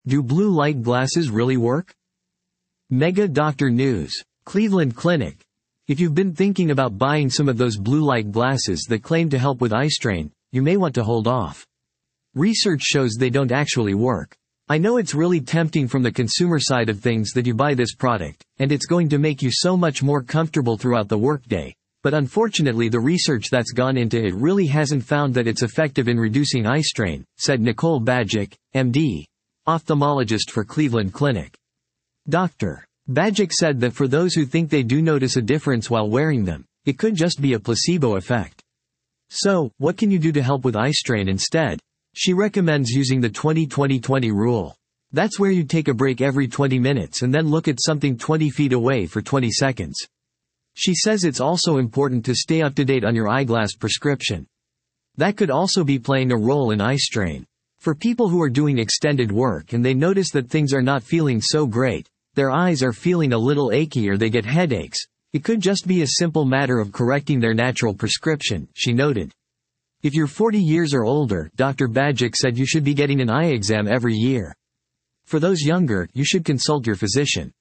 Do blue light glasses really work? Mega Doctor News. Cleveland Clinic. If you've been thinking about buying some of those blue light glasses that claim to help with eye strain, you may want to hold off. Research shows they don't actually work. I know it's really tempting from the consumer side of things that you buy this product, and it's going to make you so much more comfortable throughout the workday, but unfortunately the research that's gone into it really hasn't found that it's effective in reducing eye strain, said Nicole Bajic, MD, ophthalmologist for Cleveland Clinic. Dr. Bajic said that for those who think they do notice a difference while wearing them, it could just be a placebo effect. So, what can you do to help with eye strain instead? She recommends using the 20-20-20 rule. That's where you take a break every 20 minutes and then look at something 20 feet away for 20 seconds. She says it's also important to stay up to date on your eyeglass prescription. That could also be playing a role in eye strain. For people who are doing extended work and they notice that things are not feeling so great, their eyes are feeling a little achy or they get headaches, it could just be a simple matter of correcting their natural prescription, she noted. If you're 40 years or older, Dr. Bajic said you should be getting an eye exam every year. For those younger, you should consult your physician.